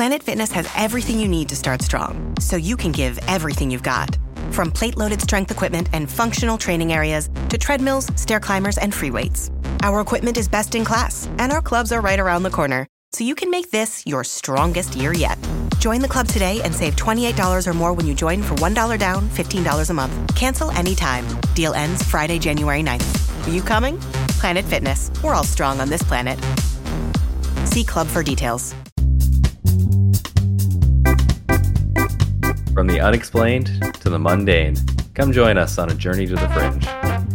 Planet Fitness has everything you need to start strong, so you can give everything you've got. From plate-loaded strength equipment and functional training areas to treadmills, stair climbers, and free weights. Our equipment is best in class, and our clubs are right around the corner, so you can make this your strongest year yet. Join the club today and save $28 or more when you join for $1 down, $15 a month. Cancel anytime. Deal ends Friday, January 9th. Are you coming? Planet Fitness. We're all strong on this planet. See club for details. From the unexplained to the mundane, come join us on a journey to the fringe.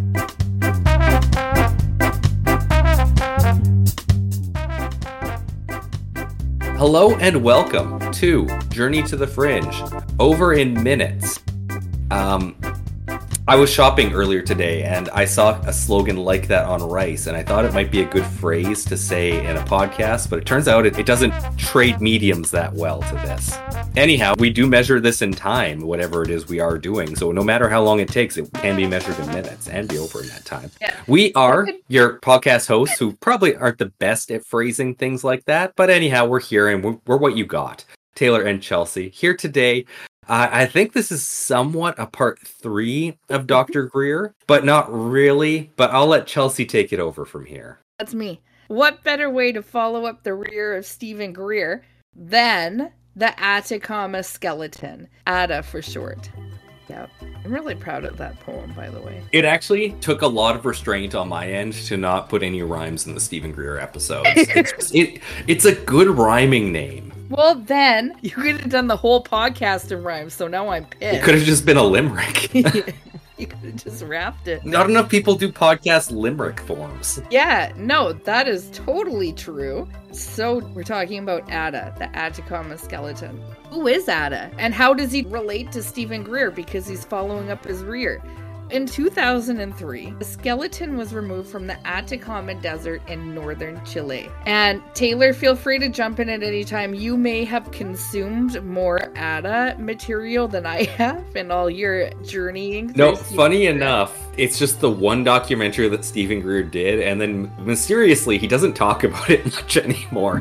Hello and welcome to Journey to the Fringe. Over in minutes. I was shopping earlier today and I saw a slogan like that on rice, and I thought it might be a good phrase to say in a podcast, but it turns out it doesn't trade mediums that well to this. Anyhow, we do measure this in time, whatever it is we are doing. So no matter how long it takes, it can be measured in minutes and be over in that time. Yeah. We are your podcast hosts who probably aren't the best at phrasing things like that. But anyhow, we're here and we're what you got. Taylor and Chelsea here today. I think this is somewhat a part 3 of Dr. Greer, but not really. But I'll let Chelsea take it over from here. That's me. What better way to follow up the rear of Stephen Greer than the Atacama skeleton? ATA for short. Yeah, I'm really proud of that poem, by the way. It actually took a lot of restraint on my end to not put any rhymes in the Stephen Greer episodes. It's a good rhyming name. Well, then, you could have done the whole podcast in rhymes, so now I'm pissed. It could have just been a limerick. You could have just wrapped it. Not enough people do podcast limerick forms. Yeah, no, that is totally true. So, we're talking about Ada, the Atacama skeleton. Who is Ada? And how does he relate to Stephen Greer? Because he's following up his rear. In 2003, the skeleton was removed from the Atacama Desert in northern Chile. And Taylor, feel free to jump in at any time. You may have consumed more ATA material than I have in all your journeying. No, funny enough, it's just the one documentary that Stephen Greer did, and then mysteriously, he doesn't talk about it much anymore.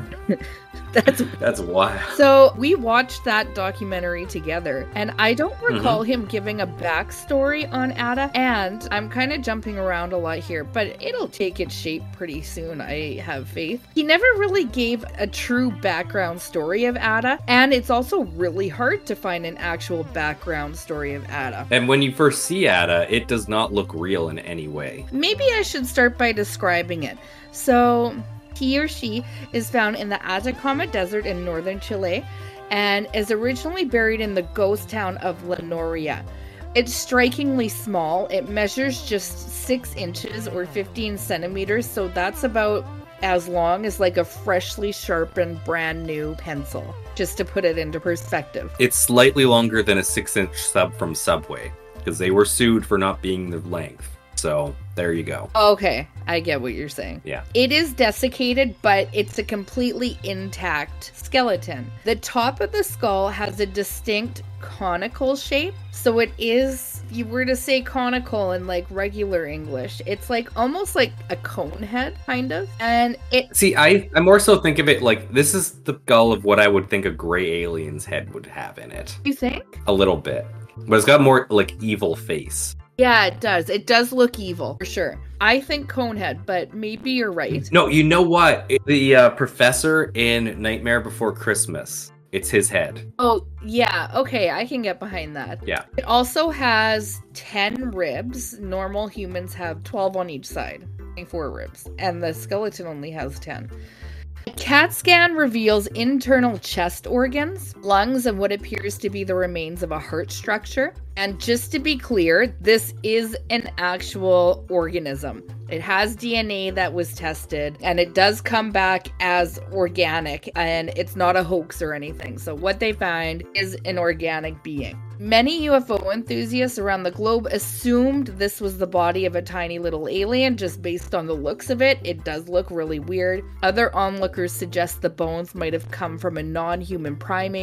That's wild. So we watched that documentary together, and I don't recall him giving a backstory on Ada, and I'm kind of jumping around a lot here, but it'll take its shape pretty soon, I have faith. He never really gave a true background story of Ada, and it's also really hard to find an actual background story of Ada. And when you first see Ada, it does not look real in any way. Maybe I should start by describing it. So he or she is found in the Atacama Desert in northern Chile and is originally buried in the ghost town of La Noria. It's strikingly small. It measures just 6 inches or 15 centimeters, so that's about as long as like a freshly sharpened brand new pencil, just to put it into perspective. It's slightly longer than a 6-inch sub from Subway, because they were sued for not being the length. So there you go. Okay, I get what you're saying. Yeah. It is desiccated, but it's a completely intact skeleton. The top of the skull has a distinct conical shape. So it is, if you were to say conical in like regular English, it's like almost like a cone head, kind of. And it... See, I more so think of it like this is the skull of what I would think a gray alien's head would have in it. You think? A little bit. But it's got more like evil face. Yeah, it does. It does look evil, for sure. I think Conehead, but maybe you're right. No, you know what? The professor in Nightmare Before Christmas, it's his head. Oh, yeah. Okay, I can get behind that. Yeah. It also has 10 ribs. Normal humans have 12 on each side. 4 ribs. And the skeleton only has 10. A CAT scan reveals internal chest organs, lungs, and what appears to be the remains of a heart structure. And just to be clear, this is an actual organism. It has DNA that was tested, and it does come back as organic, and it's not a hoax or anything. So what they find is an organic being. Many UFO enthusiasts around the globe assumed this was the body of a tiny little alien just based on the looks of it. It does look really weird. Other onlookers suggest the bones might have come from a non-human primate.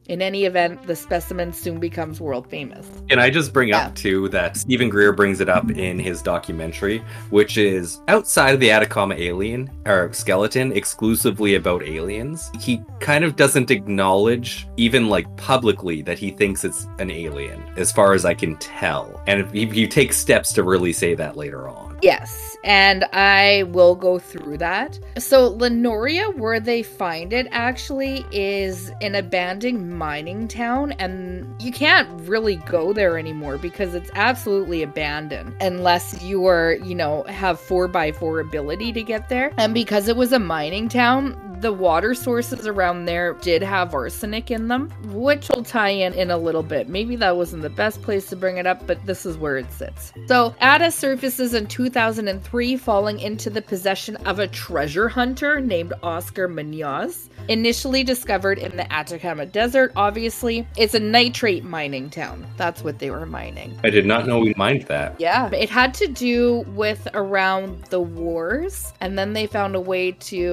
In any event, the specimen soon becomes world famous. And I just bring up, too, that Stephen Greer brings it up in his documentary, which is outside of the Atacama alien, or skeleton, exclusively about aliens. He kind of doesn't acknowledge, even like publicly, that he thinks it's an alien, as far as I can tell. And he takes steps to really say that later on. Yes, and I will go through that. So Lenoria, where they find it actually, is an abandoned mining town, and you can't really go there anymore because it's absolutely abandoned unless you are, have 4x4 ability to get there. And because it was a mining town, the water sources around there did have arsenic in them, which will tie in a little bit. Maybe that wasn't the best place to bring it up, but this is where it sits. So Ada surfaces in 2003, falling into the possession of a treasure hunter named Oscar Munoz. Initially discovered in the Atacama Desert, obviously, it's a nitrate mining town. That's what they were mining. I did not know we mined that. Yeah, it had to do with around the wars, and then they found a way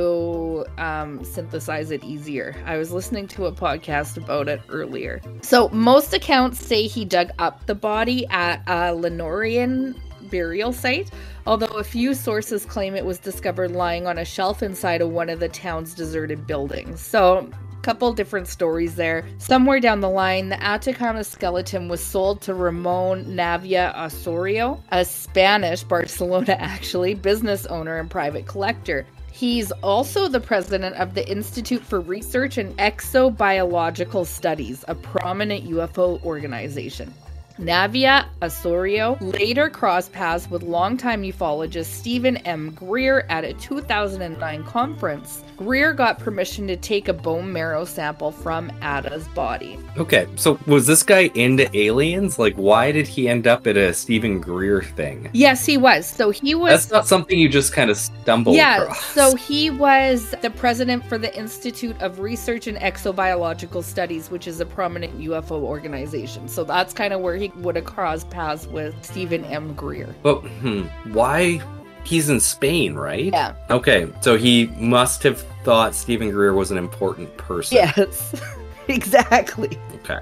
to synthesize it easier. I was listening to a podcast about it earlier. So most accounts say he dug up the body at a Lenorian burial site, although a few sources claim it was discovered lying on a shelf inside of one of the town's deserted buildings. So couple different stories there. Somewhere down the line, the Atacama skeleton was sold to Ramon Navia Osorio, a Spanish, Barcelona actually, business owner and private collector. He's also the president of the Institute for Research and Exobiological Studies, a prominent UFO organization. Navia Osorio later crossed paths with longtime ufologist Stephen M. Greer at a 2009 conference. Greer got permission to take a bone marrow sample from Ada's body. Okay, so was this guy into aliens? Like, why did he end up at a Stephen Greer thing? Yes, he was. So he was... That's not something you just kind of stumble across. So he was the president for the Institute of Research and Exobiological Studies, which is a prominent UFO organization. So that's kind of where he would have crossed paths with Stephen M. Greer. But, why... He's in Spain, right? Yeah. Okay, so he must have thought Stephen Greer was an important person. Yes, exactly. Okay.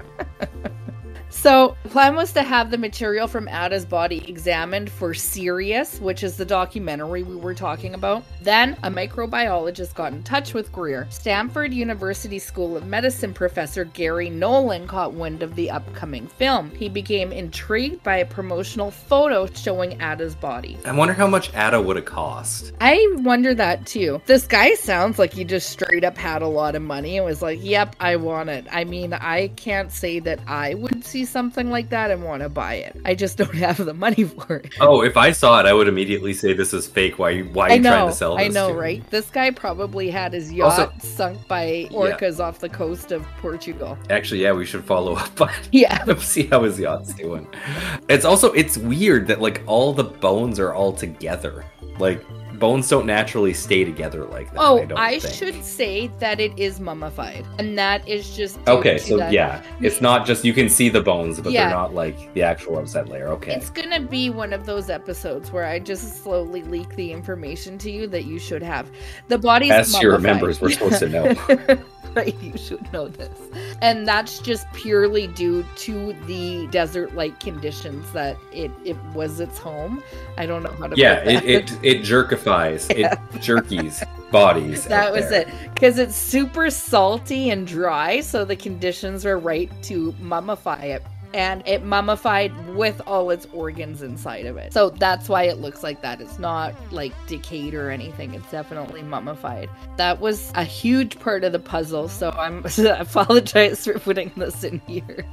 So, the plan was to have the material from Ada's body examined for Sirius, which is the documentary we were talking about. Then, a microbiologist got in touch with Greer. Stanford University School of Medicine professor Gary Nolan caught wind of the upcoming film. He became intrigued by a promotional photo showing Ada's body. I wonder how much Ada would have cost. I wonder that too. This guy sounds like he just straight up had a lot of money and was like, yep, I want it. I mean, I can't say that I would see something like that and want to buy it. I just don't have the money for it. Oh, if I saw it, I would immediately say this is fake. Why are you trying to sell this? I know, to right? Me? This guy probably had his yacht sunk by orcas off the coast of Portugal. Actually, yeah, we should follow up on it. Yeah. See how his yacht's doing. It's weird that like all the bones are all together. Like bones don't naturally stay together like that. Oh, I should say that it is mummified, and that is just okay. So it's not just you can see the bones, but they're not like the actual outside layer. Okay, it's gonna be one of those episodes where I just slowly leak the information to you that you should have. The body's as mummified. your members were supposed to know. Right, you should know this. And that's just purely due to the desert-like conditions that it was its home. I don't know how to put that. it jerkifies. Yeah. It jerkies bodies. That was it. Because it's super salty and dry, so the conditions were right to mummify it. And it mummified with all its organs inside of it. So that's why it looks like that. It's not like decayed or anything. It's definitely mummified. That was a huge part of the puzzle. So I apologize for putting this in here.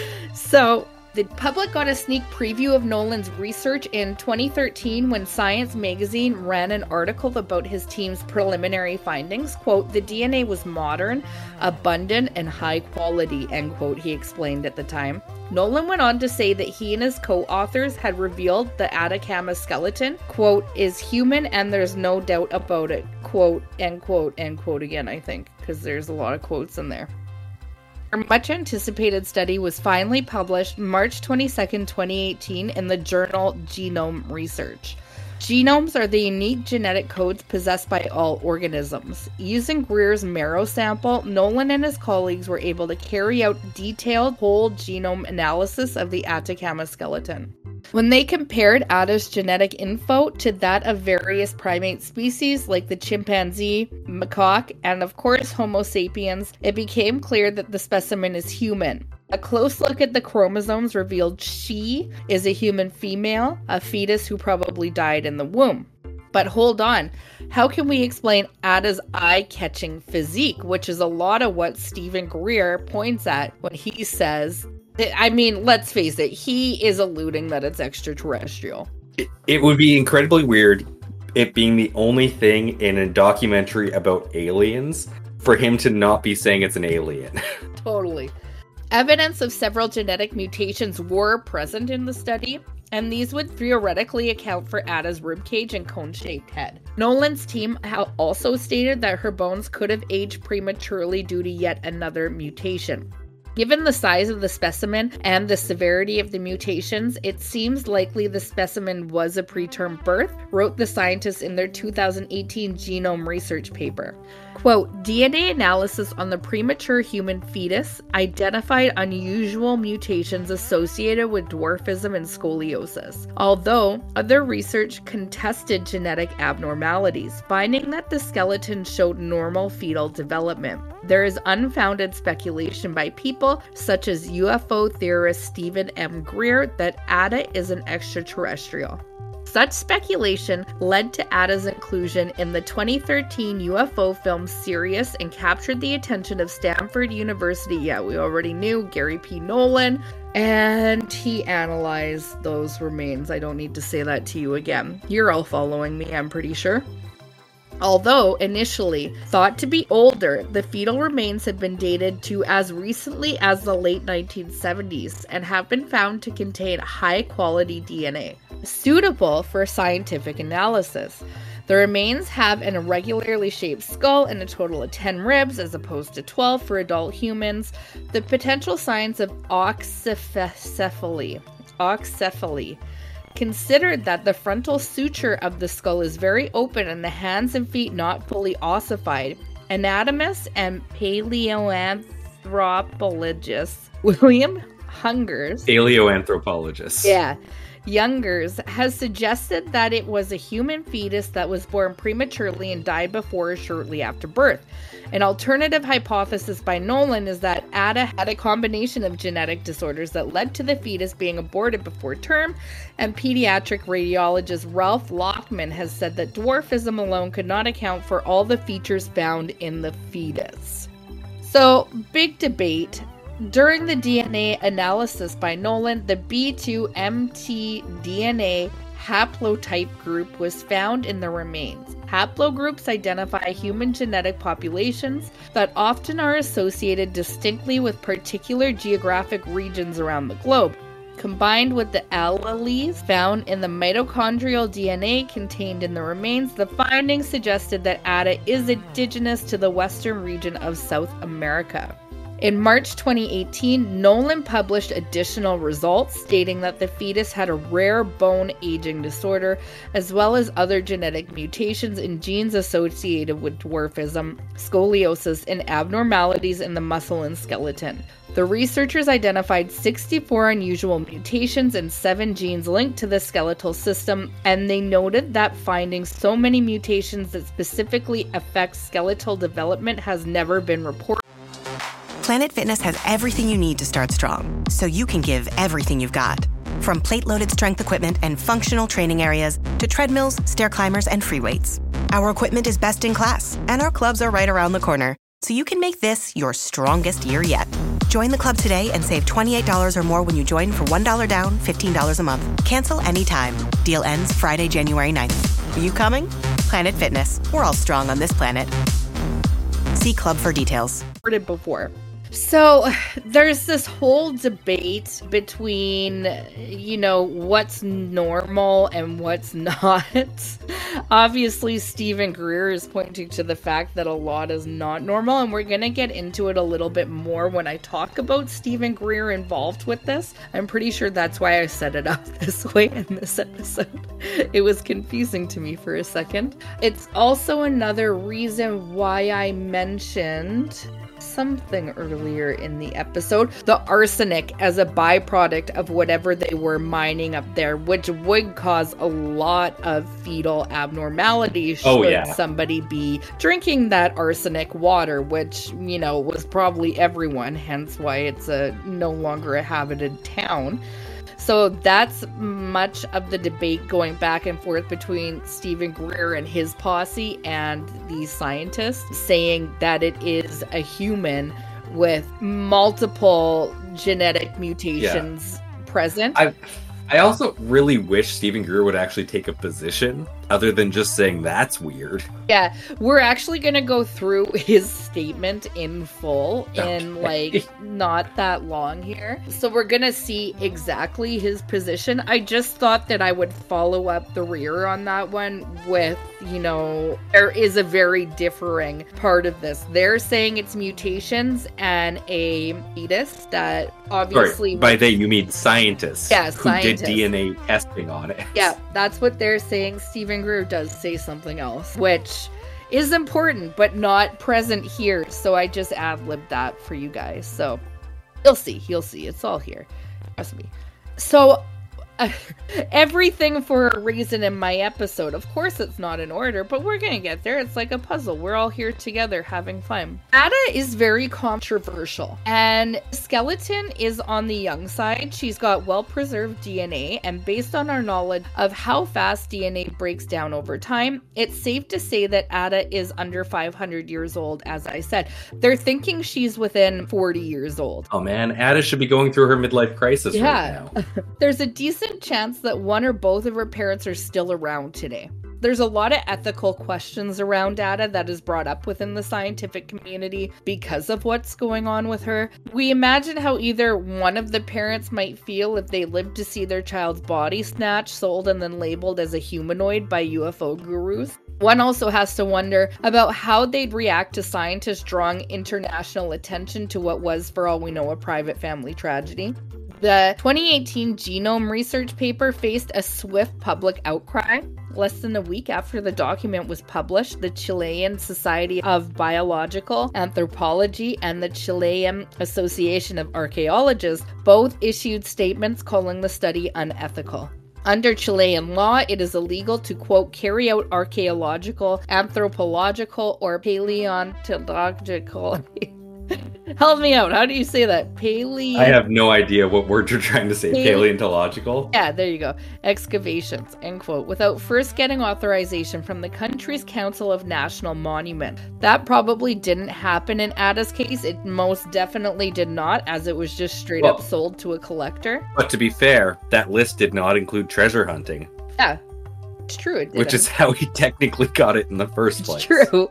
So the public got a sneak preview of Nolan's research in 2013 when Science magazine ran an article about his team's preliminary findings. Quote, the DNA was modern, abundant, and high quality, end quote, he explained at the time. Nolan went on to say that he and his co-authors had revealed the Atacama skeleton, quote, is human and there's no doubt about it, quote, end quote again, I think, because there's a lot of quotes in there. Our much-anticipated study was finally published March 22nd, 2018 in the journal Genome Research. Genomes are the unique genetic codes possessed by all organisms. Using Greer's marrow sample, Nolan and his colleagues were able to carry out detailed whole genome analysis of the Atacama skeleton. When they compared Ada's genetic info to that of various primate species like the chimpanzee, macaque, and of course Homo sapiens, it became clear that the specimen is human. A close look at the chromosomes revealed she is a human female, a fetus who probably died in the womb. But hold on, how can we explain Ada's eye-catching physique, which is a lot of what Stephen Greer points at when he says, I mean, let's face it, he is alluding that it's extraterrestrial. It would be incredibly weird, it being the only thing in a documentary about aliens, for him to not be saying it's an alien. Totally. Evidence of several genetic mutations were present in the study, and these would theoretically account for Ada's ribcage and cone-shaped head. Nolan's team also stated that her bones could have aged prematurely due to yet another mutation. Given the size of the specimen and the severity of the mutations, it seems likely the specimen was a preterm birth, wrote the scientists in their 2018 genome research paper. Quote, DNA analysis on the premature human fetus identified unusual mutations associated with dwarfism and scoliosis, although other research contested genetic abnormalities, finding that the skeleton showed normal fetal development. There is unfounded speculation by people, such as UFO theorist Stephen M. Greer, that Ada is an extraterrestrial. Such speculation led to Ada's inclusion in the 2013 UFO film Sirius and captured the attention of Stanford University. Yeah, we already knew Gary P. Nolan, and he analyzed those remains. I don't need to say that to you again. You're all following me, I'm pretty sure. Although initially thought to be older, the fetal remains have been dated to as recently as the late 1970s and have been found to contain high-quality DNA, suitable for scientific analysis. The remains have an irregularly shaped skull and a total of 10 ribs as opposed to 12 for adult humans. The potential signs of oxycephaly considered that the frontal suture of the skull is very open and the hands and feet not fully ossified. Anatomist and paleoanthropologist William Youngers, Youngers has suggested that it was a human fetus that was born prematurely and died before or shortly after birth. An alternative hypothesis by Nolan is that Ada had a combination of genetic disorders that led to the fetus being aborted before term, and pediatric radiologist Ralph Lockman has said that dwarfism alone could not account for all the features found in the fetus. So, big debate. During the DNA analysis by Nolan, the B2mtDNA haplotype group was found in the remains. Haplogroups identify human genetic populations that often are associated distinctly with particular geographic regions around the globe. Combined with the alleles found in the mitochondrial DNA contained in the remains, the findings suggested that Ada is indigenous to the western region of South America. In March 2018, Nolan published additional results stating that the fetus had a rare bone aging disorder, as well as other genetic mutations in genes associated with dwarfism, scoliosis, and abnormalities in the muscle and skeleton. The researchers identified 64 unusual mutations and 7 genes linked to the skeletal system, and they noted that finding so many mutations that specifically affect skeletal development has never been reported. Planet Fitness has everything you need to start strong, so you can give everything you've got. From plate-loaded strength equipment and functional training areas to treadmills, stair climbers, and free weights. Our equipment is best in class, and our clubs are right around the corner, so you can make this your strongest year yet. Join the club today and save $28 or more when you join for $1 down, $15 a month. Cancel anytime. Deal ends Friday, January 9th. Are you coming? Planet Fitness. We're all strong on this planet. See club for details. Before. So there's this whole debate between, what's normal and what's not. Obviously, Stephen Greer is pointing to the fact that a lot is not normal, and we're going to get into it a little bit more when I talk about Stephen Greer involved with this. I'm pretty sure that's why I set it up this way in this episode. It was confusing to me for a second. It's also another reason why I mentioned something earlier in the episode, the arsenic as a byproduct of whatever they were mining up there, which would cause a lot of fetal abnormalities should somebody be drinking that arsenic water, which, was probably everyone, hence why it's no longer a habited town. So that's much of the debate going back and forth between Stephen Greer and his posse and these scientists, saying that it is a human with multiple genetic mutations present. I also really wish Stephen Greer would actually take a position other than just saying that's weird. Yeah, we're actually going to go through his statement in full in not that long here. So we're going to see exactly his position. I just thought that I would follow up the rear on that one with, there is a very differing part of this. They're saying it's mutations and a fetus that obviously... Sorry, by they you mean scientists. Yeah, who scientists. did DNA testing on it. Yeah, that's what they're saying. Stephen Greer does say something else, which is important, but not present here. So I just ad-libbed that for you guys. So you'll see. It's all here. Trust me. So everything for a reason in my episode. Of course it's not in order, but we're gonna get there. It's like a puzzle. We're all here together having fun. Ada is very controversial, and skeleton is on the young side. She's got well-preserved DNA, and based on our knowledge of how fast DNA breaks down over time, it's safe to say that Ada is under 500 years old, as I said. They're thinking she's within 40 years old. Oh man, Ada should be going through her midlife crisis right now. There's a decent chance that one or both of her parents are still around today. There's a lot of ethical questions around Ada that is brought up within the scientific community because of what's going on with her. We imagine how either one of the parents might feel if they lived to see their child's body snatched, sold, and then labeled as a humanoid by UFO gurus. One also has to wonder about how they'd react to scientists drawing international attention to what was, for all we know, a private family tragedy. The 2018 genome research paper faced a swift public outcry. Less than a week after the document was published, the Chilean Society of Biological Anthropology and the Chilean Association of Archaeologists both issued statements calling the study unethical. Under Chilean law, it is illegal to, quote, carry out archaeological, anthropological, or paleontological... Help me out. How do you say that? I have no idea what word you're trying to say. Paleontological? Yeah, there you go. Excavations, end quote, without first getting authorization from the country's Council of National Monument. That probably didn't happen in Ada's case. It most definitely did not, as it was just straight up sold to a collector. But to be fair, that list did not include treasure hunting. Yeah, it's true. It didn't. Which is how he technically got it in the first place. It's true.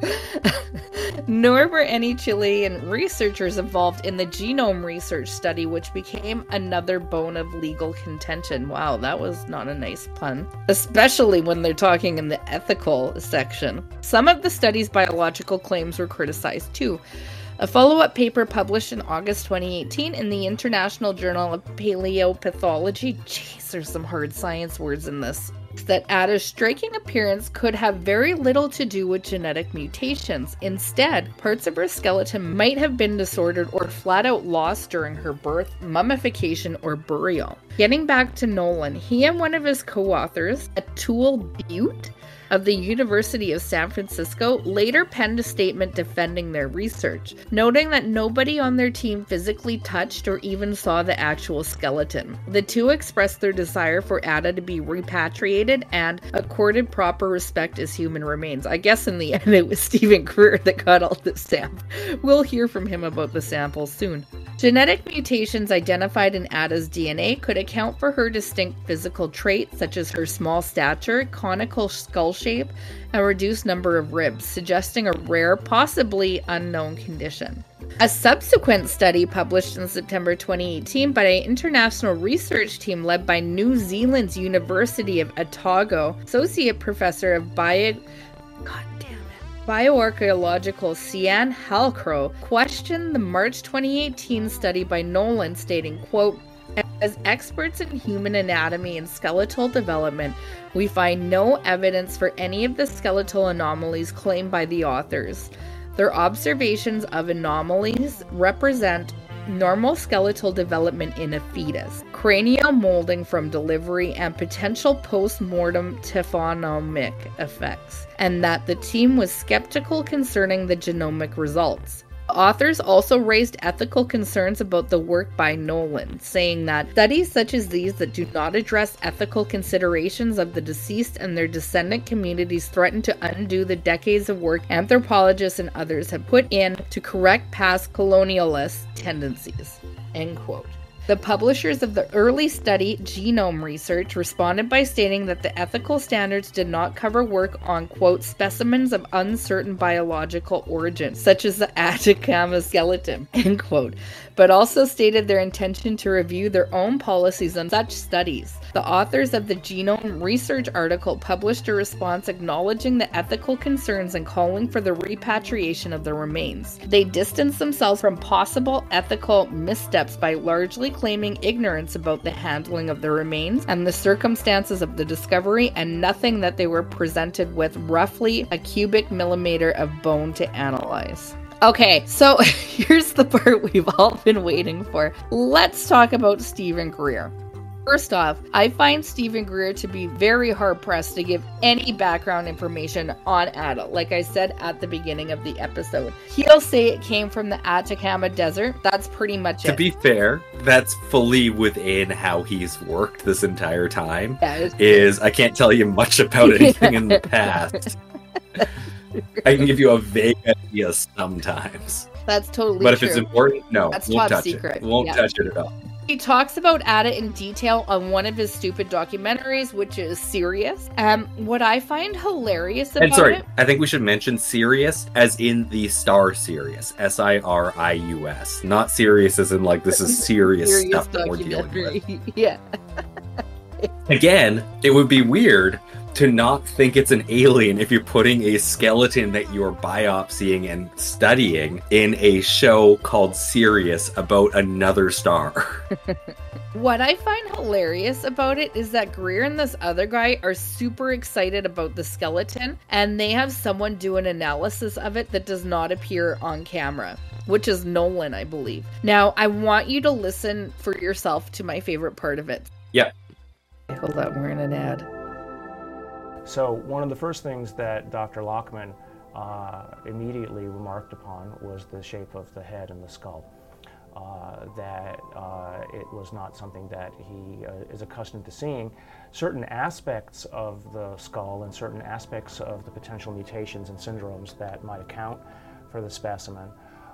Nor were any Chilean researchers involved in the genome research study, which became another bone of legal contention. Wow, that was not a nice pun. Especially when they're talking in the ethical section. Some of the study's biological claims were criticized too. A follow-up paper published in August 2018 in the International Journal of Paleopathology, jeez, there's some hard science words in this, that Ada's striking appearance could have very little to do with genetic mutations. Instead, parts of her skeleton might have been disordered or flat out lost during her birth, mummification, or burial. Getting back to Nolan, he and one of his co-authors, Atul Butte, of the University of San Francisco, later penned a statement defending their research, noting that nobody on their team physically touched or even saw the actual skeleton. The two expressed their desire for Ada to be repatriated and accorded proper respect as human remains. I guess in the end it was Stephen Greer that got all the samples. We'll hear from him about the samples soon. Genetic mutations identified in Ada's DNA could account for her distinct physical traits such as her small stature, conical skull shape, and reduced number of ribs, suggesting a rare, possibly unknown condition. A subsequent study published in September 2018 by an international research team led by New Zealand's University of Otago, Associate Professor of Bioarchaeological Sian Halcrow, questioned the March 2018 study by Nolan, stating, quote, "As experts in human anatomy and skeletal development, we find no evidence for any of the skeletal anomalies claimed by the authors. Their observations of anomalies represent normal skeletal development in a fetus, cranial molding from delivery, and potential post-mortem taphonomic effects, and that the team was skeptical concerning the genomic results. The authors also raised ethical concerns about the work by Nolan, saying that studies such as these that do not address ethical considerations of the deceased and their descendant communities threaten to undo the decades of work anthropologists and others have put in to correct past colonialist tendencies." End quote. The publishers of the early study, Genome Research, responded by stating that the ethical standards did not cover work on, quote, "specimens of uncertain biological origin, such as the Atacama skeleton," end quote, but also stated their intention to review their own policies on such studies. The authors of the Genome Research article published a response acknowledging the ethical concerns and calling for the repatriation of the remains. They distanced themselves from possible ethical missteps by largely claiming ignorance about the handling of the remains and the circumstances of the discovery, and nothing that they were presented with roughly a cubic millimeter of bone to analyze. Okay, so here's the part we've all been waiting for. Let's talk about Stephen Greer. First off, I find Stephen Greer to be very hard-pressed to give any background information on Ada. Like I said at the beginning of the episode, he'll say it came from the Atacama Desert. That's pretty much it. To be fair, that's fully within how he's worked this entire time. I can't tell you much about anything in the past. I can give you a vague idea sometimes. That's totally true. But if it's important, no, that's won't top touch secret. it. Won't touch it at all. He talks about Ada in detail on one of his stupid documentaries, which is Sirius. What I find hilarious about it... I think we should mention Sirius as in the star Sirius. Sirius. Not serious as in like this is serious stuff that we're dealing with. Yeah. Again, it would be weird to not think it's an alien if you're putting a skeleton that you're biopsying and studying in a show called Sirius about another star. What I find hilarious about it is that Greer and this other guy are super excited about the skeleton, and they have someone do an analysis of it that does not appear on camera, which is Nolan, I believe. Now, I want you to listen for yourself to my favorite part of it. Yeah. Hold on, we're in an ad. So one of the first things that Dr. Lockman immediately remarked upon was the shape of the head and the skull. That it was not something that he is accustomed to seeing. Certain aspects of the skull and certain aspects of the potential mutations and syndromes that might account for the specimen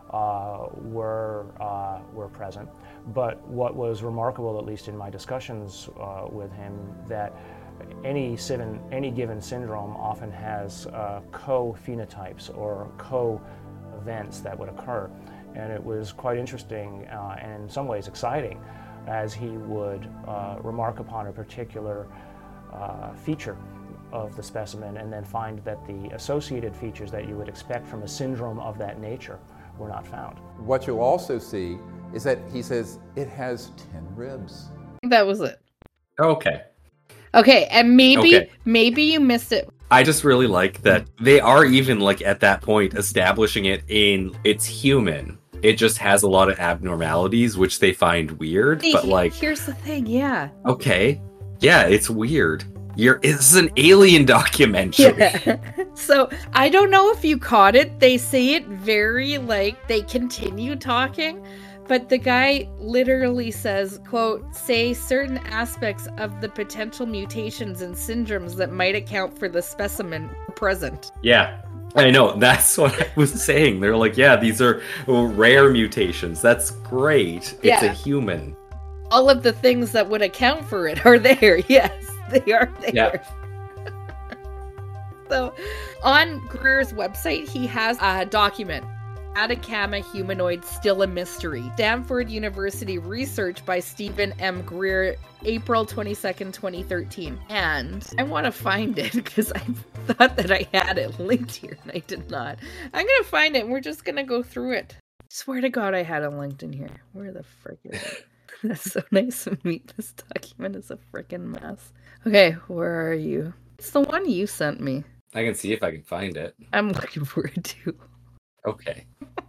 were present. But what was remarkable, at least in my discussions with him, that any given syndrome often has co-phenotypes or co-events that would occur. And it was quite interesting and in some ways exciting as he would remark upon a particular feature of the specimen and then find that the associated features that you would expect from a syndrome of that nature were not found. What you'll also see is that he says it has 10 ribs. That was it. Okay, and maybe you missed it. I just really like that they are even like at that point establishing it's human. It just has a lot of abnormalities, which they find weird. But like, here's the thing, yeah. Okay, yeah, it's weird. It's an alien documentary. Yeah. So I don't know if you caught it. They say it very like they continue talking. But the guy literally says, quote, "say certain aspects of the potential mutations and syndromes that might account for the specimen present." Yeah, I know. That's what I was saying. They're like, yeah, these are rare mutations. That's great. It's a human. All of the things that would account for it are there. Yes, they are there. Yeah. So on Greer's website, he has a document Atacama humanoid still a mystery. Stanford University research by Stephen M. Greer, April 22nd, 2013. And I want to find it because I thought that I had it linked here and I did not. I'm going to find it and we're just going to go through it. Swear to God I had it linked in here. Where the frick is it? That's so nice of me. This document is a frickin' mess. Okay, where are you? It's the one you sent me. I can see if I can find it. I'm looking for it too. Okay.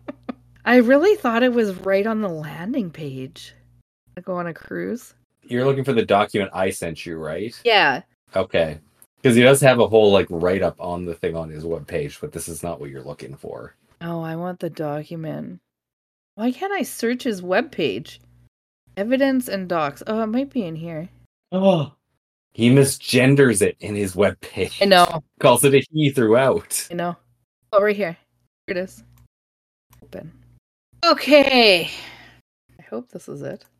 I really thought it was right on the landing page. I go on a cruise. You're looking for the document I sent you, right? Yeah. Okay. Because he does have a whole like write-up on the thing on his webpage, but this is not what you're looking for. Oh, I want the document. Why can't I search his webpage? Evidence and docs. Oh, it might be in here. Oh. He misgenders it in his webpage. I know. Calls it a he throughout. I know. Oh, right here. Here it is. Open. Okay. I hope this is it.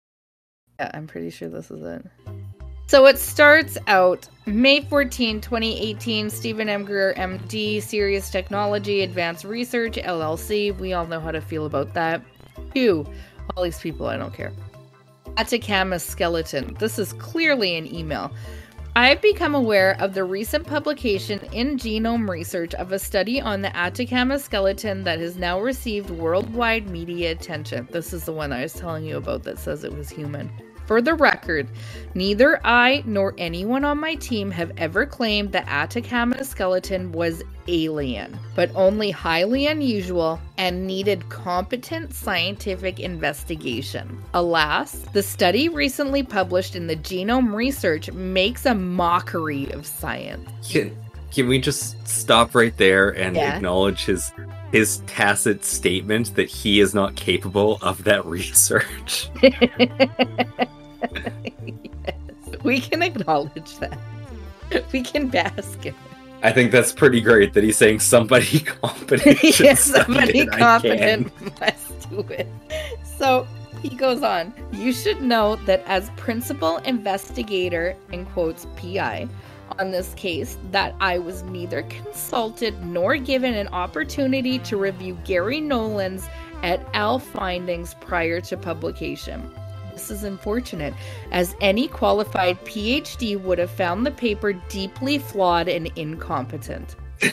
Yeah, I'm pretty sure this is it. So it starts out May 14, 2018, Stephen M. Greer, MD, Sirius Technology, Advanced Research, LLC. We all know how to feel about that. 2. All these people, I don't care. Atacama skeleton. This is clearly an email. I've become aware of the recent publication in Genome Research of a study on the Atacama skeleton that has now received worldwide media attention. This is the one I was telling you about that says it was human. For the record, neither I nor anyone on my team have ever claimed the Atacama skeleton was alien, but only highly unusual and needed competent scientific investigation. Alas, the study recently published in the Genome Research makes a mockery of science. Can we just stop right there and acknowledge his tacit statement that he is not capable of that research? Yes, we can acknowledge that. We can bask in it. I think that's pretty great that he's saying somebody competent. Yes, somebody competent must do it. So he goes on. You should know that as principal investigator, in quotes, PI, on this case, that I was neither consulted nor given an opportunity to review Gary Nolan's et al. Findings prior to publication. This is unfortunate, as any qualified PhD would have found the paper deeply flawed and incompetent.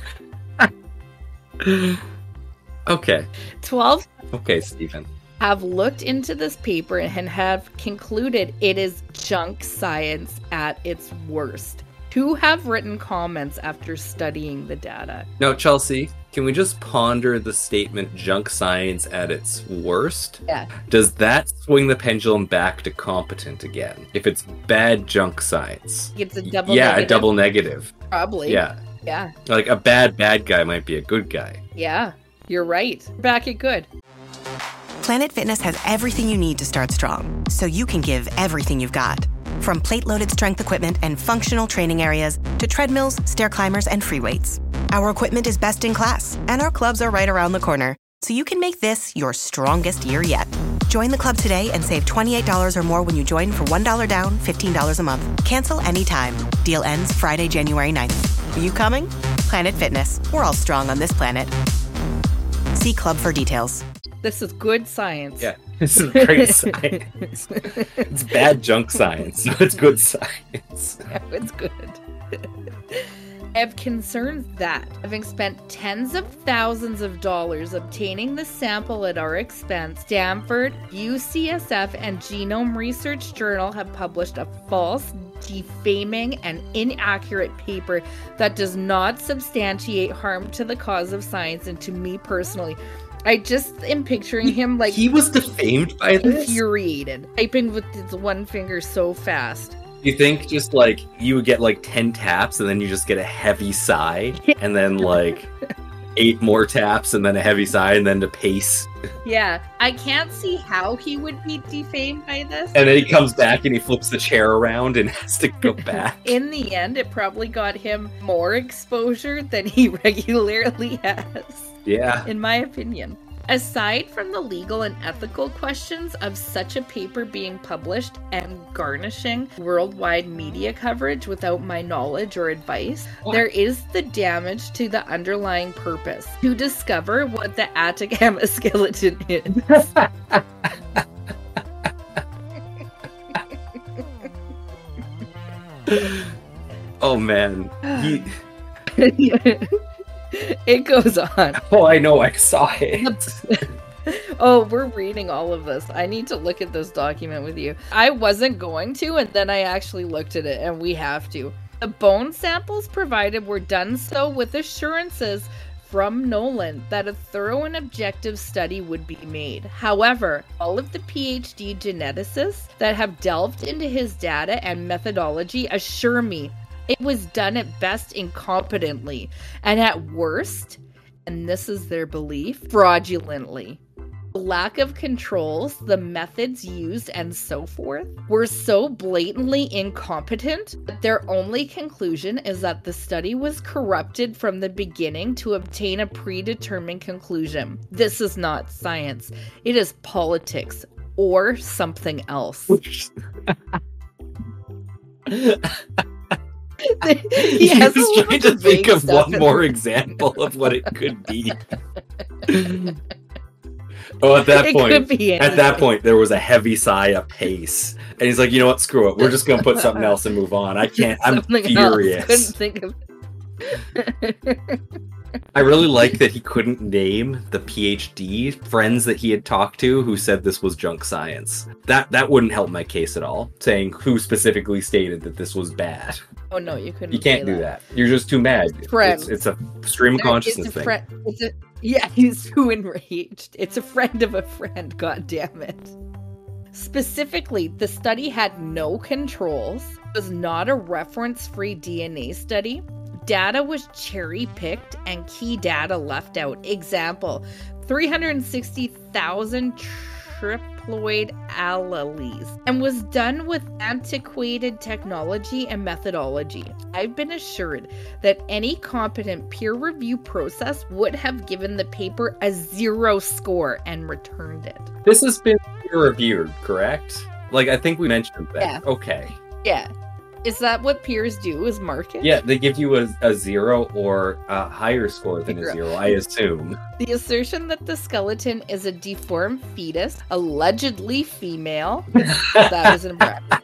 Okay. 12 Okay, Stephen. have looked into this paper and have concluded it is junk science at its worst. 2 have written comments after studying the data. No, Chelsea, can we just ponder the statement junk science at its worst? Yeah. Does that swing the pendulum back to competent again? If it's bad junk science. It's a double Yeah, negative. a double negative. Probably. Yeah. Yeah. Like a bad guy might be a good guy. Yeah. You're right. Back at good. Planet Fitness has everything you need to start strong, so you can give everything you've got. From plate-loaded strength equipment and functional training areas to treadmills, stair climbers, and free weights. Our equipment is best in class, and our clubs are right around the corner, so you can make this your strongest year yet. Join the club today and save $28 or more when you join for $1 down, $15 a month. Cancel anytime. Deal ends Friday, January 9th. Are you coming? Planet Fitness. We're all strong on this planet. See club for details. This is good science. Yeah, this is great science. It's bad junk science. No, it's good science. Yeah, it's good. I have concerns that, having spent tens of thousands of dollars obtaining the sample at our expense, Stanford, UCSF, and Genome Research Journal have published a false, defaming, and inaccurate paper that does not substantiate harm to the cause of science and to me personally. I just am picturing him like... He was defamed by this? Infuriated. Typing with his one finger so fast. You think just like you would get like 10 taps and then you just get a heavy sigh and then like 8 more taps and then a heavy sigh and then to pace. Yeah, I can't see how he would be defamed by this. And then he comes back and he flips the chair around and has to go back. In the end, it probably got him more exposure than he regularly has. Yeah. In my opinion. Aside from the legal and ethical questions of such a paper being published and garnishing worldwide media coverage without my knowledge or advice, there is the damage to the underlying purpose, to discover what the Atacama skeleton is. Oh man. It goes on. Oh, I know, I saw it. Oh, we're reading all of this. I need to look at this document with you. I wasn't going to, and then I actually looked at it, and we have to. The bone samples provided were done so with assurances from Nolan that a thorough and objective study would be made. However, all of the PhD geneticists that have delved into his data and methodology assure me it was done at best incompetently, and at worst, and this is their belief, fraudulently. The lack of controls, the methods used, and so forth were so blatantly incompetent that their only conclusion is that the study was corrupted from the beginning to obtain a predetermined conclusion. This is not science. It is politics or something else. He was trying to think of one more example of what it could be. Oh, at that point, there was a heavy sigh of pace, and he's like, "You know what? Screw it. We're just gonna put something else and move on. I can't. I'm furious." Couldn't think of. I really like that he couldn't name the PhD friends that he had talked to who said this was junk science. That wouldn't help my case at all, saying who specifically stated that this was bad. Oh no, you couldn't. You can't do that. You're just too mad. It's a stream of consciousness thing. Yeah, he's too enraged. It's a friend of a friend, god damn it. Specifically, the study had no controls, was not a reference-free DNA study. Data was cherry-picked and key data left out. Example, 360,000 triploid alleles, and was done with antiquated technology and methodology. I've been assured that any competent peer review process would have given the paper a 0 score and returned it. This has been peer reviewed, correct? Like, I think we mentioned that. Yeah. Okay. Yeah. Is that what peers do, is mark it? Yeah, they give you a 0 or a higher score than a 0, I assume. The assertion that the skeleton is a deformed fetus, allegedly female, that was in brackets,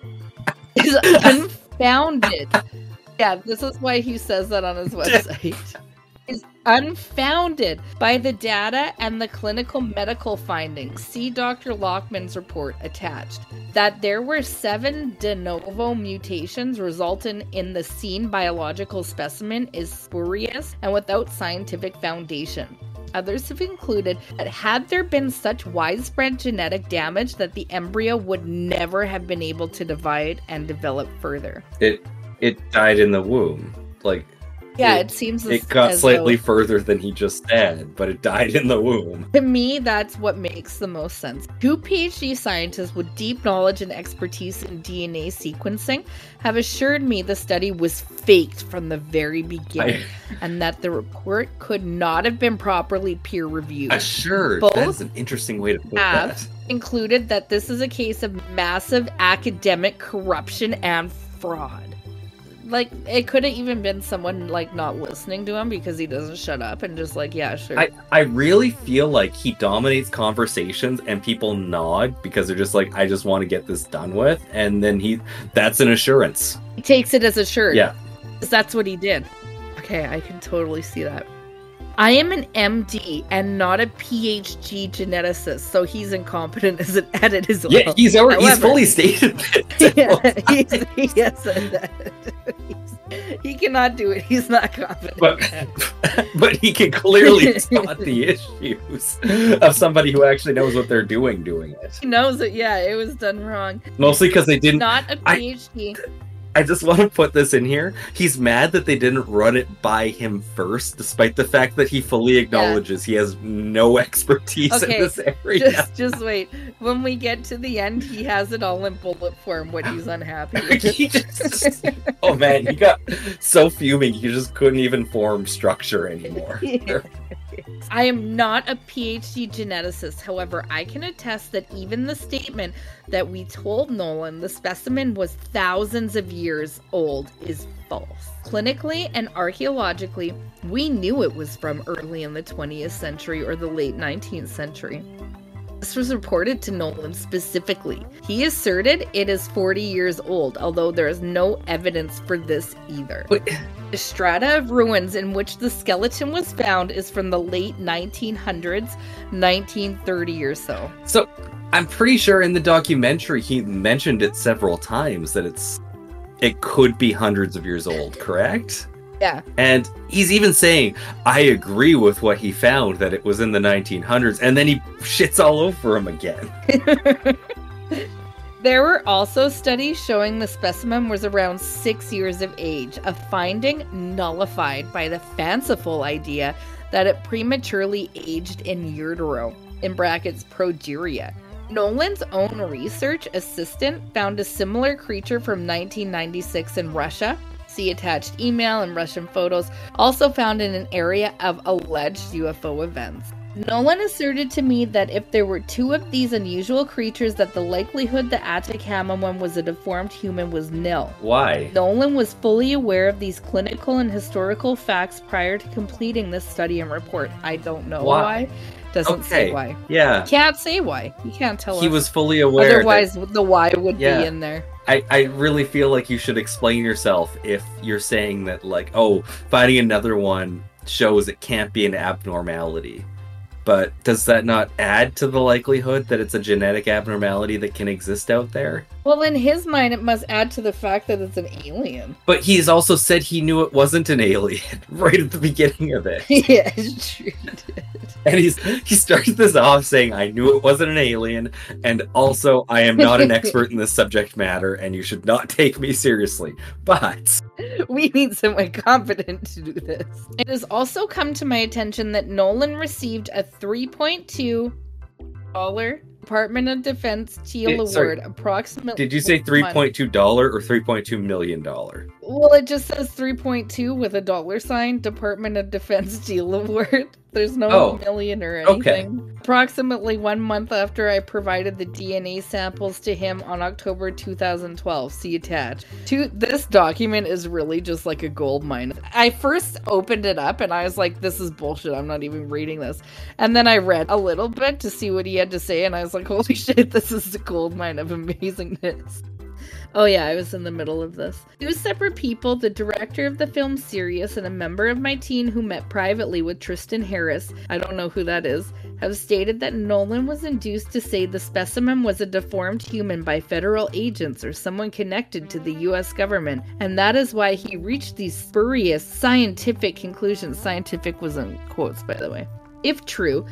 is unfounded. Yeah, this is why he says that on his website. Is unfounded by the data and the clinical medical findings. See Dr. Lockman's report attached. That there were 7 de novo mutations resulting in the seen biological specimen is spurious and without scientific foundation. Others have concluded that had there been such widespread genetic damage that the embryo would never have been able to divide and develop further. It died in the womb. Like, yeah, it seems it got slightly further than he just said, but it died in the womb. To me, that's what makes the most sense. 2 PhD scientists with deep knowledge and expertise in DNA sequencing have assured me the study was faked from the very beginning, and that the report could not have been properly peer-reviewed. Assured? Both that's an interesting way to put that. Included that this is a case of massive academic corruption and fraud. Like, it could have even been someone, like, not listening to him because he doesn't shut up and just like, yeah, sure. I really feel like he dominates conversations and people nod because they're just like, I just want to get this done with. And then that's an assurance. He takes it as assured. Yeah. Because that's what he did. Okay, I can totally see that. I am an MD and not a PhD geneticist, so he's incompetent at it as well. Yeah, he's fully stated it. He has said that. He cannot do it. He's not competent. But he can clearly spot the issues of somebody who actually knows what they're doing it. He knows it. Yeah, it was done wrong. Mostly because they didn't. Not a PhD. I just want to put this in here. He's mad that they didn't run it by him first, despite the fact that he fully acknowledges he has no expertise in this area. Just wait. When we get to the end, he has it all in bullet form what he's unhappy with. Oh man, he got so fuming he just couldn't even form structure anymore. I am not a PhD geneticist. However, I can attest that even the statement that we told Nolan the specimen was thousands of years old is false. Clinically and archaeologically, we knew it was from early in the 20th century or the late 19th century. This was reported to Nolan specifically. He asserted it is 40 years old, although there is no evidence for this either. The strata of ruins in which the skeleton was found is from the late 1900s, 1930 or so. So, I'm pretty sure in the documentary he mentioned it several times that it could be hundreds of years old, correct? Yeah. And he's even saying, I agree with what he found, that it was in the 1900s, and then he shits all over him again. There were also studies showing the specimen was around 6 years of age, a finding nullified by the fanciful idea that it prematurely aged in utero, in brackets progeria. Nolan's own research assistant found a similar creature from 1996 in Russia. See attached email and Russian photos, also found in an area of alleged UFO events. Nolan asserted to me that if there were two of these unusual creatures, that the likelihood the Atacama one was a deformed human was nil. Why? Nolan was fully aware of these clinical and historical facts prior to completing this study and report. I don't know why. Doesn't say why. Yeah. Can't say why. You can't tell us. He was fully aware. Otherwise, the why would be in there. I really feel like you should explain yourself if you're saying that, like, oh, finding another one shows it can't be an abnormality. But does that not add to the likelihood that it's a genetic abnormality that can exist out there? Well, in his mind, it must add to the fact that it's an alien. But he's also said he knew it wasn't an alien right at the beginning of it. Yeah, it's true. And he starts this off saying, I knew it wasn't an alien, and also I am not an expert in this subject matter, and you should not take me seriously. But we need someone competent to do this. It has also come to my attention that Nolan received a $3.2 Department of Defense Teal Award, approximately. Did you say $3.2 or $3.2 million? Well, it just says 3.2 with a $sign, Department of Defense Teal Award. There's no million or anything. Okay. Approximately 1 month after I provided the DNA samples to him on October 2012. See attached. This document is really just like a gold mine. I first opened it up and I was like, this is bullshit. I'm not even reading this. And then I read a little bit to see what he had to say and I was like, holy shit, this is a gold mine of amazingness. Oh yeah, I was in the middle of this. Two separate people, the director of the film Sirius and a member of my team who met privately with Tristan Harris, I don't know who that is, have stated that Nolan was induced to say the specimen was a deformed human by federal agents or someone connected to the US government, and that is why he reached these spurious scientific conclusions. Scientific was in quotes, by the way. If true,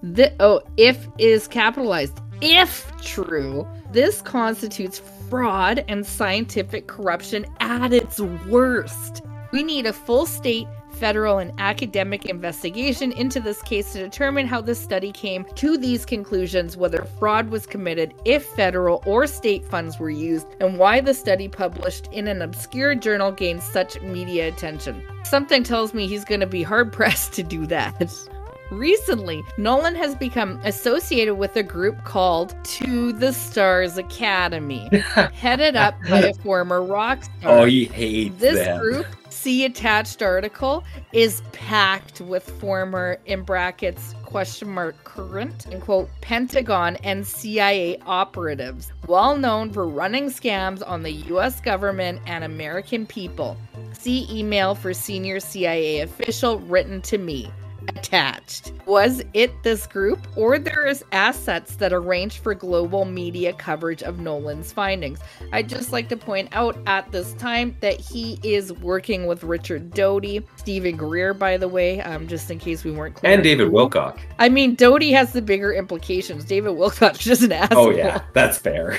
if is capitalized. If true, this constitutes fraud and scientific corruption at its worst. We need a full state, federal, and academic investigation into this case to determine how this study came to these conclusions, whether fraud was committed, if federal or state funds were used, and why the study published in an obscure journal gained such media attention. Something tells me he's going to be hard-pressed to do that. Recently, Nolan has become associated with a group called To the Stars Academy, headed up by a former rock star. Oh, he hates this them. Group, see attached article, is packed with former, in brackets, current, in quote, Pentagon and CIA operatives, well known for running scams on the U.S. government and American people. See email for senior CIA official written to me. Attached. Was it this group, or there is assets that arranged for global media coverage of Nolan's findings? I'd just like to point out at this time that he is working with Richard Doty, Stephen Greer, by the way, just in case we weren't clear. And David Wilcock. I mean, Doty has the bigger implications. David Wilcock's just an asshole. Oh yeah, that's fair.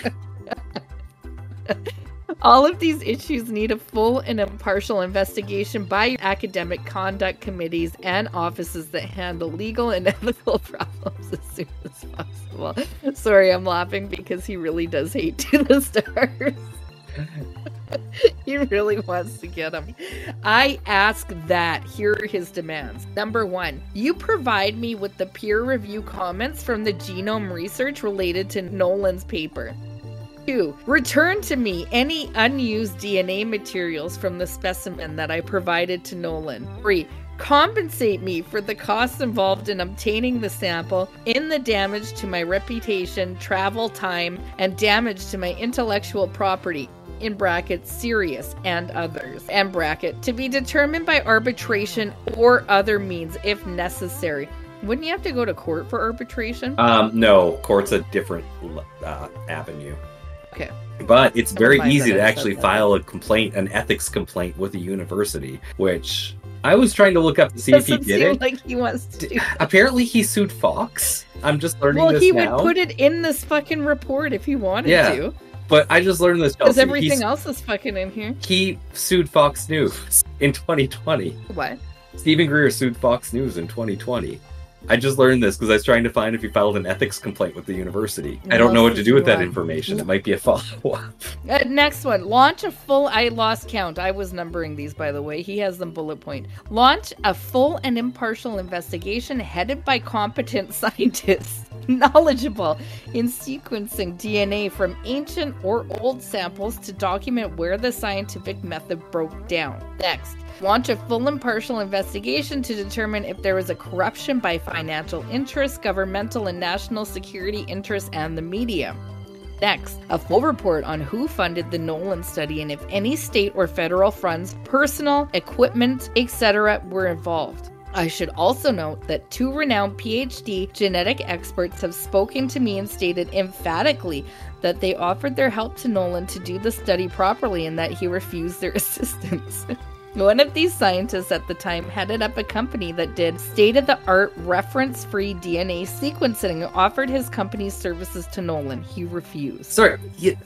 All of these issues need a full and impartial investigation by academic conduct committees and offices that handle legal and ethical problems as soon as possible. Sorry, I'm laughing because he really does hate To the Stars. He really wants to get him. I ask that. Here are his demands. Number 1, you provide me with the peer review comments from the genome research related to Nolan's paper. 2, return to me any unused DNA materials from the specimen that I provided to Nolan. 3, compensate me for the costs involved in obtaining the sample, in the damage to my reputation, travel time, and damage to my intellectual property, in brackets, serious, and others, and bracket, to be determined by arbitration or other means if necessary. Wouldn't you have to go to court for arbitration? No, court's a different avenue. Okay. But it's very mind easy that to I actually said that. file a complaint, an ethics complaint with a university, which I was trying to look up to see if he Doesn't did seem it. like he wants to do. Apparently he sued Fox. I'm just learning Well, this he now. would put it in this fucking report if he wanted Yeah. to. But I just learned this, Because Chelsea. everything else is fucking in here. He sued Fox News in 2020. What? Stephen Greer sued Fox News in 2020. I just learned this because I was trying to find if he filed an ethics complaint with the university. I don't know what to do with that information. It might be a follow-up. Next one. Launch a full... I lost count. I was numbering these, by the way. He has them bullet point. Launch a full and impartial investigation headed by competent scientists knowledgeable in sequencing DNA from ancient or old samples to document where the scientific method broke down. Next. Launch a full impartial investigation to determine if there was a corruption by financial interests, governmental and national security interests, and the media. Next, a full report on who funded the Nolan study and if any state or federal funds, personal, equipment, etc. were involved. I should also note that 2 renowned PhD genetic experts have spoken to me and stated emphatically that they offered their help to Nolan to do the study properly and that he refused their assistance. One of these scientists at the time headed up a company that did state-of-the-art reference-free DNA sequencing and offered his company's services to Nolan. He refused. Sorry,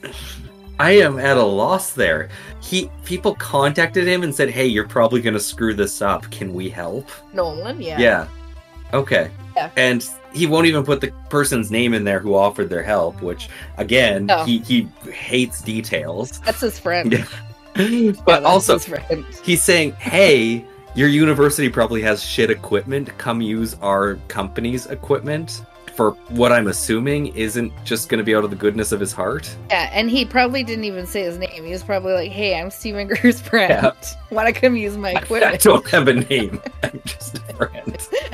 I am at a loss there. People contacted him and said, hey, you're probably going to screw this up. Can we help? Nolan, yeah. Yeah. Okay. Yeah. And he won't even put the person's name in there who offered their help, which, again, No. he hates details. That's his friend. Yeah. But Yeah, that's also, his friend. he's saying, hey, your university probably has shit equipment. Come use our company's equipment for what I'm assuming isn't just going to be out of the goodness of his heart. Yeah, and he probably didn't even say his name. He was probably like, hey, I'm Stephen Greer's friend. Yeah. Want to come use my I equipment? don't have a name. I'm just a friend.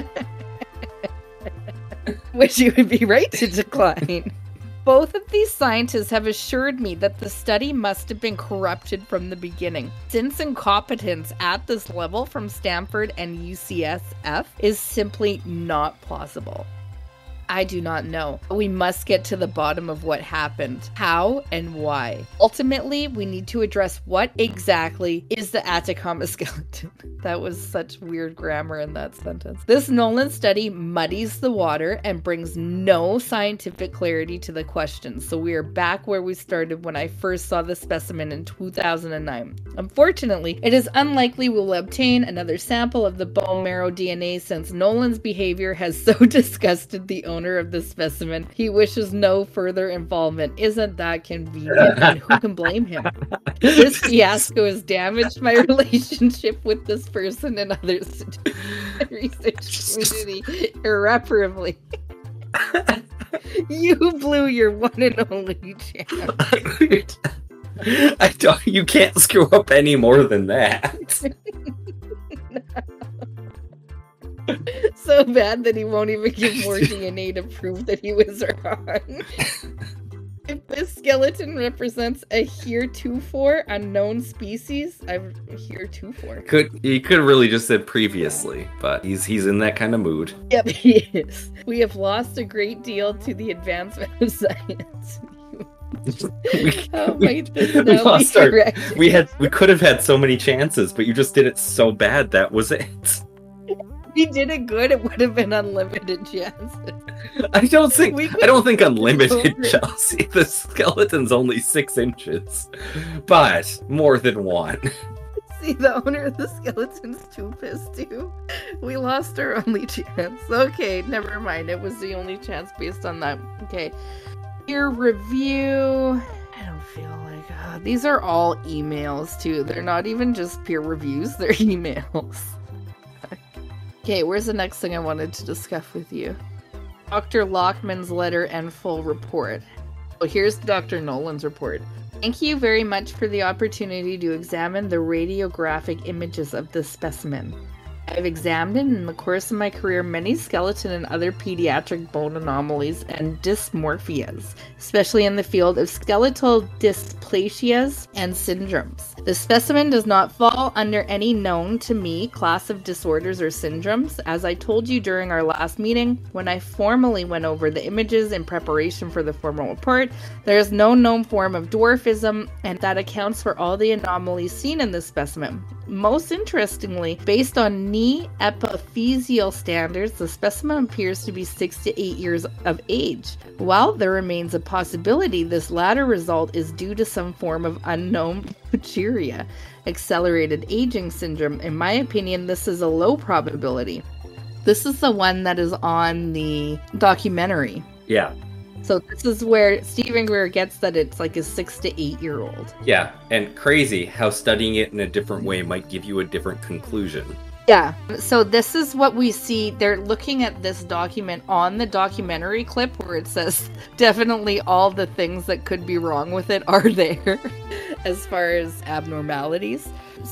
Which you would be right to decline. Both of these scientists have assured me that the study must have been corrupted from the beginning, since incompetence at this level from Stanford and UCSF is simply not plausible. I do not know. We must get to the bottom of what happened, how and why. Ultimately, we need to address what exactly is the Atacama skeleton. That was such weird grammar in that sentence. This Nolan study muddies the water and brings no scientific clarity to the question. So we are back where we started when I first saw the specimen in 2009. Unfortunately, it is unlikely we will obtain another sample of the bone marrow DNA since Nolan's behavior has so disgusted the owner of the specimen. He wishes no further involvement. Isn't that convenient? And who can blame him? This fiasco has damaged my relationship with this person and others in the research community irreparably. You blew your one and only chance. I don't. You can't screw up any more than that. So bad that he won't even give more DNA to prove that he was wrong. If this skeleton represents a heretofore unknown species, I'm heretofore. He could have really just said previously, but he's in that kind of mood. Yep, he is. We have lost a great deal to the advancement of science. How might this now be lost our- corrected? We could have had so many chances, but you just did it so bad. That was it. If he did it good, it would have been unlimited chances. I don't think unlimited, over it. Chelsea. The skeleton's only 6 inches, but more than one. See, the owner of the skeleton's too pissed too. We lost our only chance. Okay, never mind. It was the only chance based on that. Okay. Peer review. I don't feel like these are all emails too. They're not even just peer reviews, they're emails. Okay, where's the next thing I wanted to discuss with you? Dr. Lockman's letter and full report. Well, here's Dr. Nolan's report. Thank you very much for the opportunity to examine the radiographic images of this specimen. I've examined in the course of my career many skeleton and other pediatric bone anomalies and dysmorphias, especially in the field of skeletal dysplasias and syndromes. The specimen does not fall under any known to me class of disorders or syndromes. As I told you during our last meeting, when I formally went over the images in preparation for the formal report, there is no known form of dwarfism, and that accounts for all the anomalies seen in this specimen. Most interestingly, based on knee epiphyseal standards, the specimen appears to be 6 to 8 years of age. While there remains a possibility this latter result is due to some form of unknown progeria, accelerated aging syndrome, in my opinion, this is a low probability. This is the one that is on the documentary. Yeah. So this is where Stephen Greer gets that it's like a 6 to 8 year old. Yeah, and crazy how studying it in a different way might give you a different conclusion. Yeah, so this is what we see. They're looking at this document on the documentary clip where it says definitely all the things that could be wrong with it are there as far as abnormalities.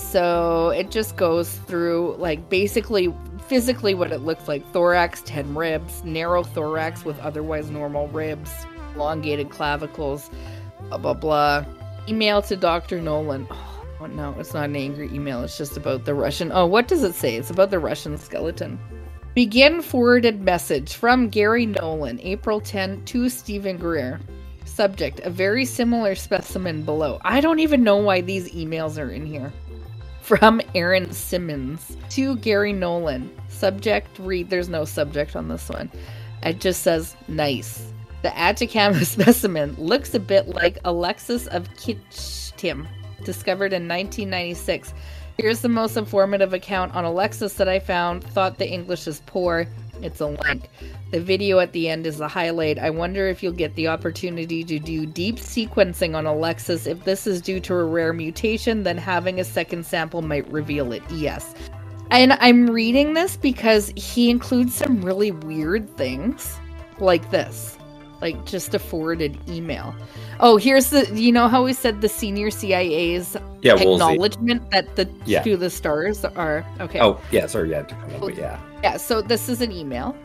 So it just goes through like basically physically what it looks like. Thorax, 10 ribs, narrow thorax with otherwise normal ribs, elongated clavicles, blah, blah, blah. Email to Dr. Nolan. Oh, no, it's not an angry email. It's just about the Russian. Oh, what does it say? It's about the Russian skeleton. Begin forwarded message from Gary Nolan, April 10 to Stephen Greer. Subject, a very similar specimen below. I don't even know why these emails are in here. From Aaron Simmons to Gary Nolan. Subject, read. There's no subject on this one. It just says, nice. The Atacama specimen looks a bit like Alexis of Kitchtim, discovered in 1996. Here's the most informative account on Alexis that I found. Thought the English is poor. It's a link. The video at the end is the highlight. I wonder if you'll get the opportunity to do deep sequencing on Alexis. If this is due to a rare mutation, then having a second sample might reveal it. Yes. And I'm reading this because he includes some really weird things like this. Like just a forwarded email. Oh, here's the, you know how we said the senior CIA's acknowledgement that the To the Stars are, okay. Oh, yeah, sorry, but yeah. Yeah, so this is an email.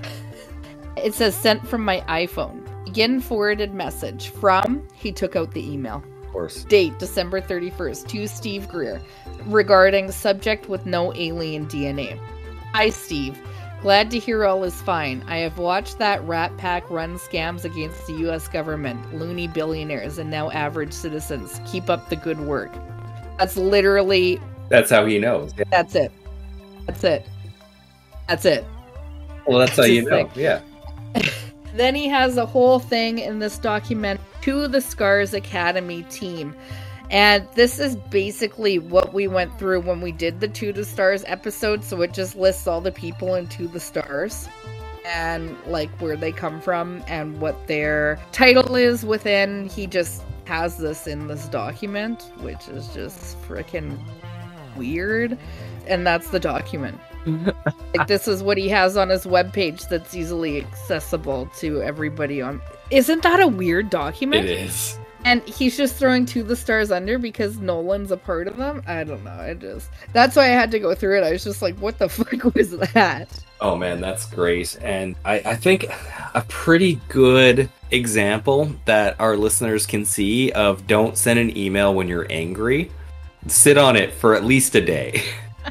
It says, sent from my iPhone. Begin forwarded message from, he took out the email. Of course. Date, December 31st, to Steve Greer, regarding subject with no alien DNA. Hi, Steve. Glad to hear all is fine. I have watched that Rat Pack run scams against the U.S. government, loony billionaires, and now average citizens. Keep up the good work. That's literally... That's how he knows. Yeah. That's it. That's it. That's it. Well, that's how you know. Yeah. Then he has a whole thing in this document to the Scars Academy team. And this is basically what we went through when we did the To the Stars episode. So it just lists all the people in To the Stars and like where they come from and what their title is within. He just has this in this document, which is just freaking weird. And that's the document. Like, this is what he has on his webpage that's easily accessible to everybody on. Isn't that a weird document? It is. And he's just throwing To the Stars under because Nolan's a part of them? I don't know. That's why I had to go through it. I was just like, what the fuck was that? Oh man, that's great. And I think a pretty good example that our listeners can see of don't send an email when you're angry. Sit on it for at least a day.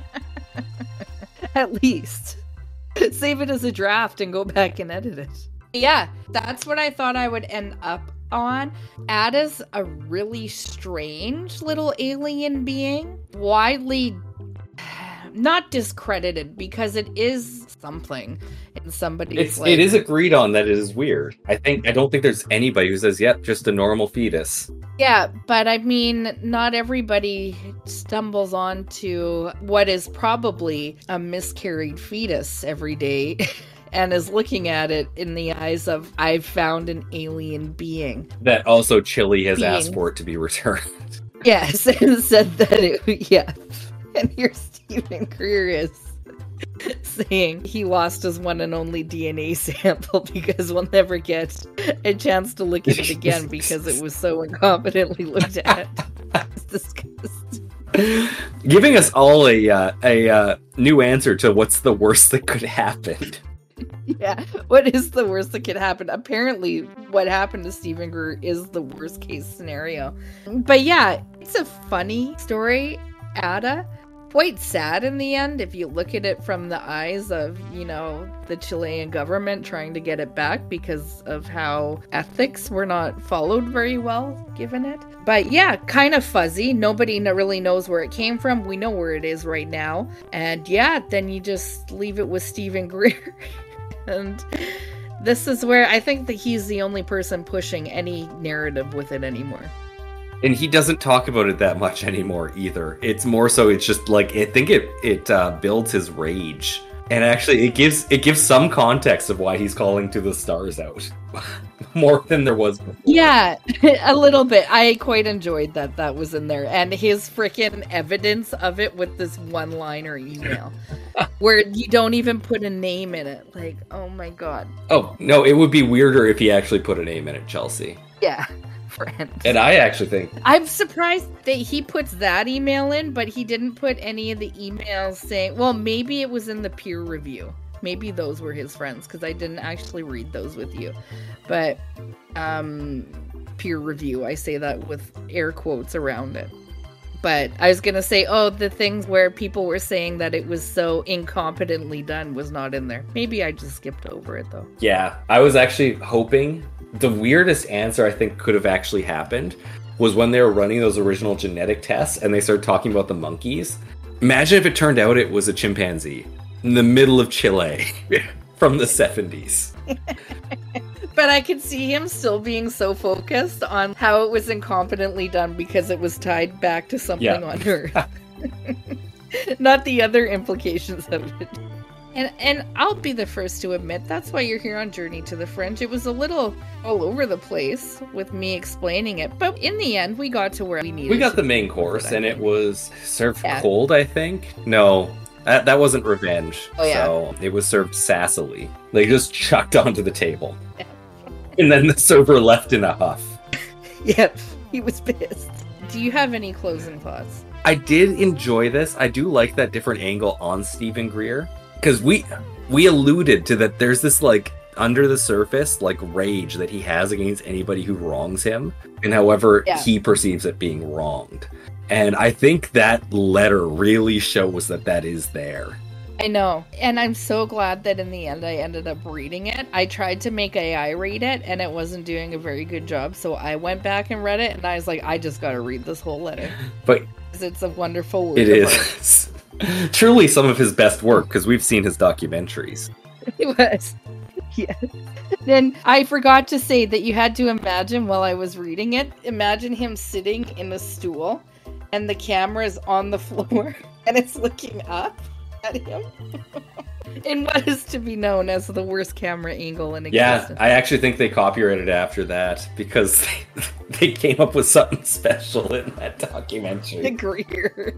At least. Save it as a draft and go back and edit it. Yeah, that's what I thought I would end up on. Ada's a really strange little alien being. Widely not discredited because it is something in somebody's life. It is agreed on that it is weird. I don't think there's anybody who says, yep, just a normal fetus. Yeah, but I mean, not everybody stumbles onto what is probably a miscarried fetus every day and is looking at it in the eyes of, I've found an alien being. That also Chile has asked for it to be returned. Yes, and said that yeah. And here Stephen Greer is saying he lost his one and only DNA sample because we'll never get a chance to look at it again because it was so incompetently looked at. It's disgusting. Giving us all a new answer to what's the worst that could happen. Yeah, what is the worst that could happen? Apparently, what happened to Stephen Greer is the worst case scenario. But yeah, it's a funny story, Ada. Quite sad in the end if you look at it from the eyes of, you know, the Chilean government trying to get it back because of how ethics were not followed very well given it. But yeah, kind of fuzzy. Nobody really knows where it came from. We know where it is right now. And yeah, then you just leave it with Stephen Greer. And this is where I think that he's the only person pushing any narrative with it anymore. And he doesn't talk about it that much anymore either. It's more so it's just like I think it builds his rage. And actually it gives some context of why he's calling to the stars out. More than there was before. Yeah, a little bit. I quite enjoyed that was in there. And his freaking evidence of it with this one-liner email. Where you don't even put a name in it. Like, oh my god. Oh, no, it would be weirder if he actually put a name in it, Chelsea. Yeah. Friend. And I actually think I'm surprised that he puts that email in, but he didn't put any of the emails saying, well, maybe it was in the peer review. Maybe those were his friends, because I didn't actually read those with you. But peer review, I say that with air quotes around it. But I was going to say, the things where people were saying that it was so incompetently done was not in there. Maybe I just skipped over it, though. Yeah, I was actually hoping the weirdest answer I think could have actually happened was when they were running those original genetic tests and they started talking about the monkeys. Imagine if it turned out it was a chimpanzee in the middle of Chile from the 70s. But I could see him still being so focused on how it was incompetently done because it was tied back to something on Earth. Not the other implications of it. And I'll be the first to admit, that's why you're here on Journey to the Fringe. It was a little all over the place with me explaining it. But in the end, we got to where we needed to. We got the main course, and it was served cold, I think. No, that wasn't revenge. Oh, yeah. So it was served sassily. They just chucked onto the table. And then the server left in a huff. Yep, he was pissed. Do you have any closing thoughts? I did enjoy this. I do like that different angle on Stephen Greer. Because we alluded to that there's this, like, under the surface, like, rage that he has against anybody who wrongs him. And however he perceives it being wronged. And I think that letter really shows that is there. I know. And I'm so glad that in the end I ended up reading it. I tried to make AI read it, and it wasn't doing a very good job. So I went back and read it, and I was like, I just got to read this whole letter. But it's a wonderful work. It is. Truly some of his best work, because we've seen his documentaries. It was. Yes. Then I forgot to say that you had to imagine while I was reading it, imagine him sitting in a stool and the camera is on the floor and it's looking up at him. In what is to be known as the worst camera angle in existence. Yeah, I actually think they copyrighted after that because they came up with something special in that documentary. The Greer.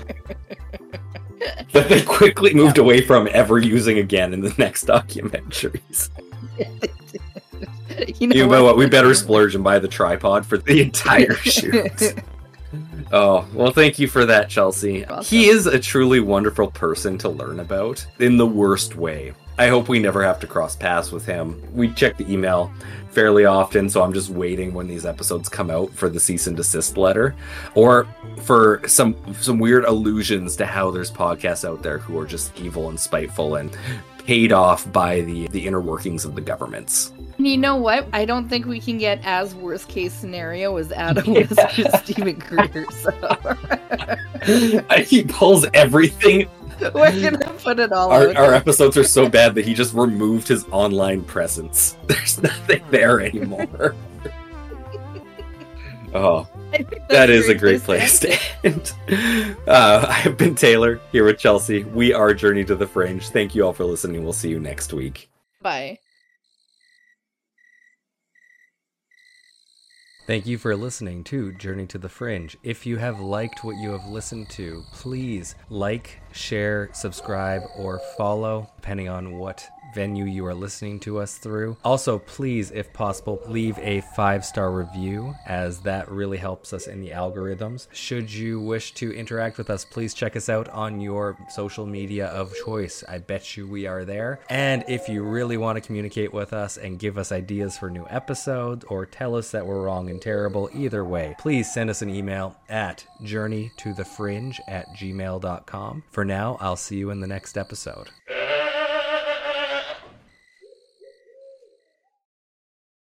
That they quickly moved away from ever using again in the next documentaries. You know what? We better splurge and buy the tripod for the entire shoot. Oh, well, thank you for that, Chelsea. He is a truly wonderful person to learn about in the worst way. I hope we never have to cross paths with him. We check the email fairly often, so I'm just waiting when these episodes come out for the cease and desist letter, or for some weird allusions to how there's podcasts out there who are just evil and spiteful and paid off by the inner workings of the governments. You know what? I don't think we can get as worst case scenario as Adam was with Stephen Greer. So. He pulls everything. We're gonna put it all out. Our episodes are so bad that he just removed his online presence. There's nothing there anymore. Oh, that is a great place to end. I've been Taylor, here with Chelsea. We are Journey to the Fringe. Thank you all for listening. We'll see you next week. Bye. Thank you for listening to Journey to the Fringe. If you have liked what you have listened to, please like, share, subscribe, or follow, depending on what venue you are listening to us through. Also, please, if possible, leave a 5-star review, as that really helps us in the algorithms. Should you wish to interact with us, please check us out on your social media of choice. I bet you we are there. And if you really want to communicate with us and give us ideas for new episodes, or tell us that we're wrong and terrible, either way, please send us an email at journeytothefringe@gmail.com. For now, I'll see you in the next episode.